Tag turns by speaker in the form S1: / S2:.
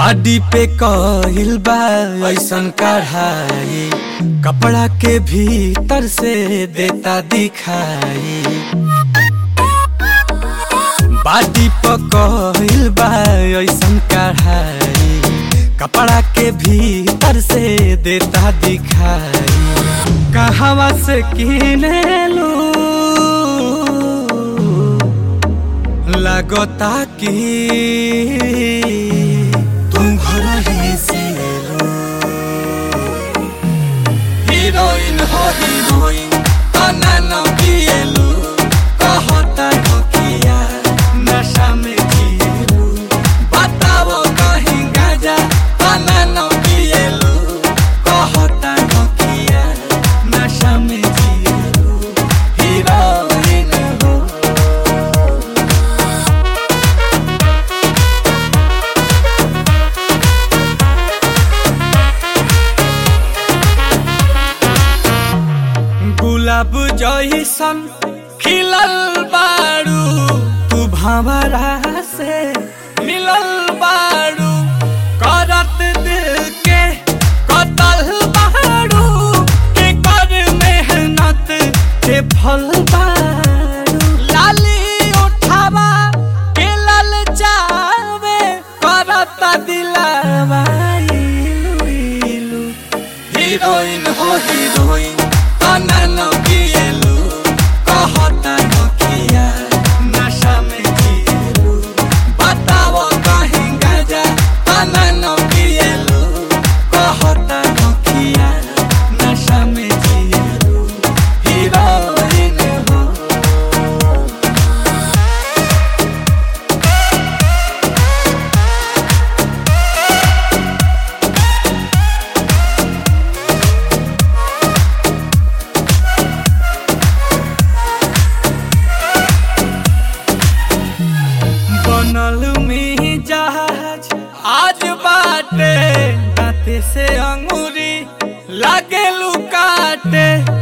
S1: बाडी पे कहिल बा ऐसन कढ़ाई, कपड़ा के भीतर से देता दिखाई। बाडी पे कहिल बा ऐसन कढ़ाई, कपड़ा के भीतर से देता दिखाई। कहवा से किनेलू लगता कि तुम घर ही सिएलू। हीरोइन हो हीरोइन तना न पिएलू, कहता नकिया नशा में जिएलू। बताओ कहीं गाजा तना न पिएलू, कहता नकिया नशा में जिएलू। हीरोइन हो गुलाब जइसन खिलल बारू, तू भंवरा से मिलल बारू। करत दिल के कतल बारू, के कर मेहनत के फल बारू। लाली उठावा के लल जावे, करत दिलावा इलू इलू। हीरोइन हो हीरोइन तना न पिएलू, कहता नकिया नशा में जिएलू। बताओ कहीं गाजा तना न पिएलू, कहता नकिया नशा में जिएलू। हीरोइन हो बनल में जहाज आज बाटे, दांते से अंगूरी लागे लुकाटे।